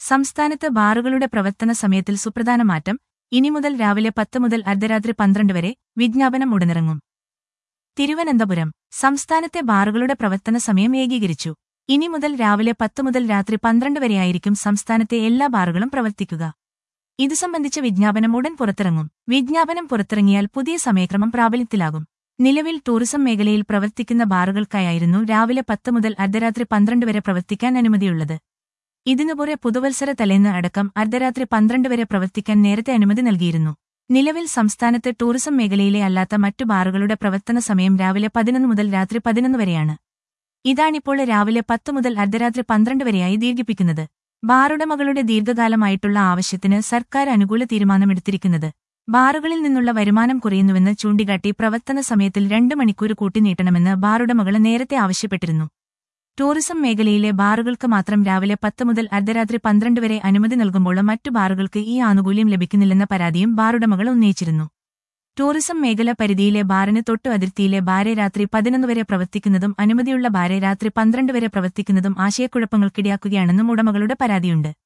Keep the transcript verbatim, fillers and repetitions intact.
സംസ്ഥാനത്ത് ബാറുകളുടെ പ്രവർത്തന സമയത്തിൽ സുപ്രധാന മാറ്റം. ഇനി മുതൽ രാവിലെ പത്ത് മുതൽ അർദ്ധരാത്രി പന്ത്രണ്ട് വരെ. വിജ്ഞാപനം ഉടനിറങ്ങും. തിരുവനന്തപുരം. സംസ്ഥാനത്തെ ബാറുകളുടെ പ്രവർത്തന സമയം ഏകീകരിച്ചു. ഇനി മുതൽ രാവിലെ പത്ത് മുതൽ രാത്രി പന്ത്രണ്ട് വരെയായിരിക്കും സംസ്ഥാനത്തെ എല്ലാ ബാറുകളും പ്രവർത്തിക്കുക. ഇതു സംബന്ധിച്ച വിജ്ഞാപനം ഉടൻ പുറത്തിറങ്ങും. വിജ്ഞാപനം പുറത്തിറങ്ങിയാൽ പുതിയ സമയക്രമം പ്രാബല്യത്തിലാകും. നിലവിൽ ടൂറിസം മേഖലയിൽ പ്രവർത്തിക്കുന്ന ബാറുകൾക്കായിരുന്നു രാവിലെ പത്ത് മുതൽ അർദ്ധരാത്രി പന്ത്രണ്ട് വരെ പ്രവർത്തിക്കാൻ അനുമതിയുള്ളത്. ഇതിനുപുറെ പുതുവത്സര തലേന്ന് അടക്കം അർദ്ധരാത്രി പന്ത്രണ്ട് വരെ പ്രവർത്തിക്കാൻ നേരത്തെ അനുമതി നൽകിയിരുന്നു. നിലവിൽ സംസ്ഥാനത്ത് ടൂറിസം മേഖലയിലെ അല്ലാത്ത മറ്റു ബാറുകളുടെ പ്രവർത്തന സമയം രാവിലെ പതിനൊന്ന് മുതൽ രാത്രി പതിനൊന്ന് വരെയാണ്. ഇതാണിപ്പോൾ രാവിലെ പത്ത് മുതൽ അർദ്ധരാത്രി പന്ത്രണ്ട് വരെയായി ദീർഘിപ്പിക്കുന്നത്. ബാറുടമകളുടെ ദീർഘകാലമായിട്ടുള്ള ആവശ്യത്തിന് സർക്കാർ അനുകൂല തീരുമാനമെടുത്തിരിക്കുന്നത്. ബാറുകളിൽ നിന്നുള്ള വരുമാനം കുറയുന്നുവെന്ന് ചൂണ്ടിക്കാട്ടി പ്രവർത്തന സമയത്തിൽ രണ്ട് മണിക്കൂർ കൂട്ടിനീട്ടണമെന്ന് ബാറുടമകൾ നേരത്തെ ആവശ്യപ്പെട്ടിരുന്നു. ടൂറിസം മേഖലയിലെ ബാറുകൾക്ക് മാത്രം രാവിലെ പത്ത് മുതൽ അർദ്ധരാത്രി പന്ത്രണ്ട് വരെ അനുമതി നൽകുമ്പോൾ മറ്റു ബാറുകൾക്ക് ഈ ആനുകൂല്യം ലഭിക്കുന്നില്ലെന്ന പരാതിയും ബാറുടമകൾ ഉന്നയിച്ചിരുന്നു. ടൂറിസം മേഖല പരിധിയിലെ ബാറിന് തൊട്ടു അതിർത്തിയിലെ ബാരെ രാത്രി പതിനൊന്ന് വരെ പ്രവർത്തിക്കുന്നതും അനുമതിയുള്ള ബാരെ രാത്രി പന്ത്രണ്ട് വരെ പ്രവർത്തിക്കുന്നതും ആശയക്കുഴപ്പങ്ങൾക്കിടയാക്കുകയാണെന്നും ഉടമകളുടെ പരാതിയുണ്ട്.